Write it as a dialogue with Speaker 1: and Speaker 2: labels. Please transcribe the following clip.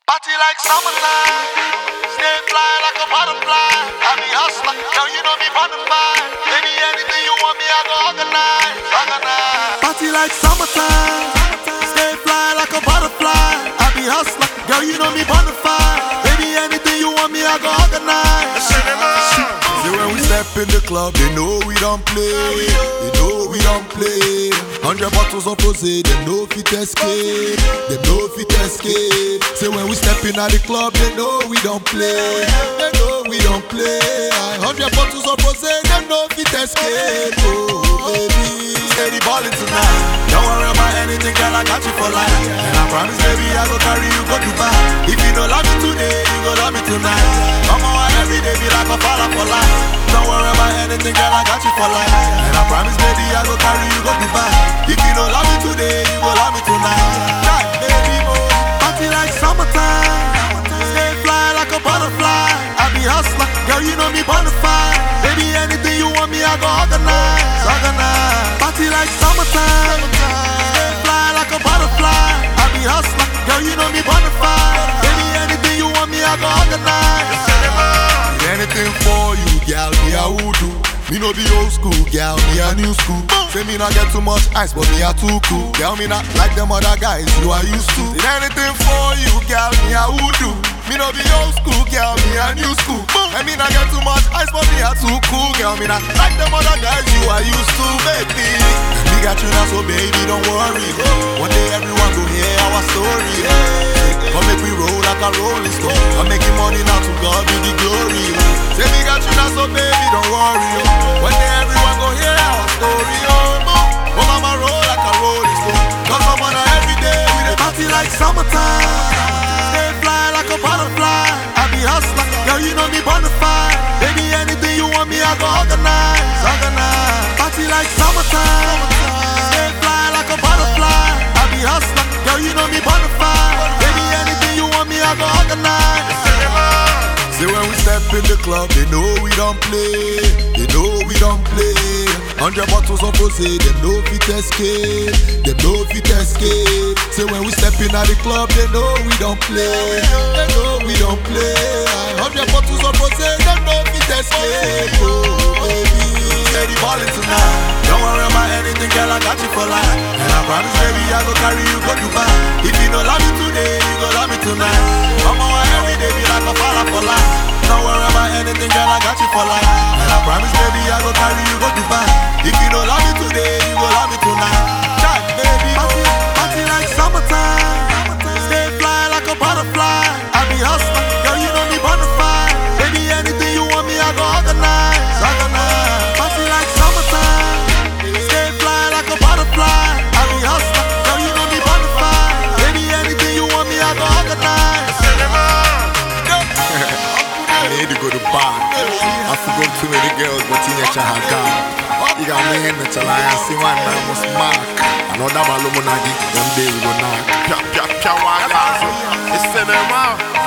Speaker 1: Party like summertime, stay fly like a butterfly. I be hustler, girl, you know me bonafide. Baby, anything you want me, I go organize. Party like summertime, stay fly like a butterfly. I be hustler, girl, you know me bonafide. Baby, anything you want me, I go organize. See when we step in the club, they know we don't play. They know we don't play. 100 bottles of rosé, they know fit escape. They know fit escape. Say when we step in at the club, they know we don't play. They know we don't play. 100 bottles of rosé, they know fit escape. Oh baby, steady ballin' tonight. Don't worry about anything, girl, I got you for life. And I promise, baby, I go carry you go Dubai. If you don't love me today, you go love me tonight. Come on, every day be like a father for life. Don't worry about anything, girl, I got you for life. And I promise, baby, I go carry you go Dubai. If you don't love me today, you go love me tonight. Right, baby, oh. Party like summertime, stay fly like a butterfly. I be hustler, girl, you know me bonafide. Baby, anything you want me, I go organize. Party like summertime, stay fly like a butterfly. I be hustler, girl, you know me bonafide. Baby, anything you want me, I go organize. Anything for you, girl, me I would do. Me no be old school, girl, me a new school. Say me not get too much ice, but me a too cool. Girl, me not like them other guys you are used to. Did anything for you, girl, me I would do. Me no be old school, girl, me a new school. And me not get too much ice, but me a too cool. Girl, me not like them other guys you are used to, baby. Me got you now, so baby, don't worry. One day everyone go hear our story. Come make we roll like a rolling stone. I'm making money now, to God be the glory. Say me got you now, so baby, don't worry. One day everyone go hear our story. Oh, mama roll like a rolling stone. Cause I'm on every day with a party like summertime. Stay fly like a butterfly. I be hustler, girl, you know me bonafide. Baby, anything you want me, I go organize. Party like summertime. Stay fly like a butterfly. I be hustler, girl, you know me bonafide. Baby, anything you want me, I go organize. Say when we step in the club, they know we don't play. They know we don't play. 100 bottles of rosé, they know fit escape. They know fit escape. Say when we step in at the club, they know we don't play. They know we don't play. 100 bottles of rosé, they know fit escape. Oh baby, steady ballin' tonight. Don't worry about anything, girl, I got you for life. And I promise, baby, I go carry you go Dubai. If you don't love me today, you go love me tonight. Come on, every day be like a father for life. Don't worry about anything, girl, I got you for life. And I promise, baby, I go carry you go Dubai. If you don't love me today, you go love me tonight. That baby, party like summertime. Stay fly like a butterfly. I be hustler, girl, you know me bonafide. Baby, anything you want me, I go organize. Party like summertime. Stay fly like a butterfly. I be hustler, girl, you know me bonafide. Baby, anything you want me, I go organize.
Speaker 2: I need to go to bar. I forgot too many girls, but in your child, you got me in the chala. I see one man was mark. Another Balomonagi, one day we go knock.
Speaker 3: It's cinema.